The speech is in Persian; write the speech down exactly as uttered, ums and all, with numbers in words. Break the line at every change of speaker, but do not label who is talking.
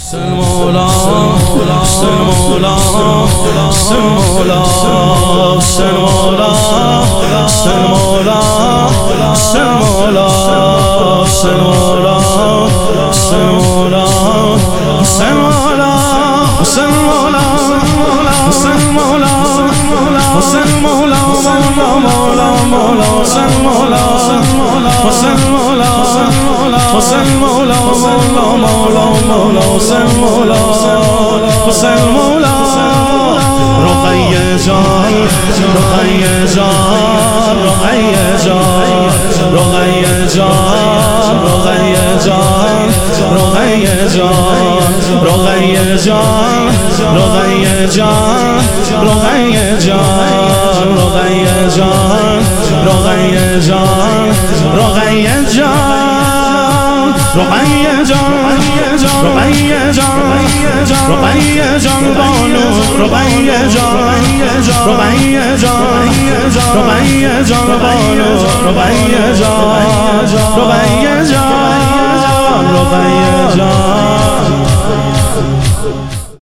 سلمولا سلمولا سلمولا سلمولا سلمولا سلمولا سلمولا سلمولا سلمولا سلمولا سلمولا سلمولا مولا مولا سلمولا سلمولا سلمولا مولا مولا مولا سلمولا سلمولا رقیہ جان رقیہ جان رقیہ جان رقیہ جان رقیہ جان رقیہ جان رقیہ جان رقیہ جان رقیہ جان رقیہ جان رقیہ جان رقیہ جان رقیہ جان رقیہ جان رقیہ جان بانو رقیہ جان رقیہ جان رقیہ جان بانو رقیہ جان رقیہ جان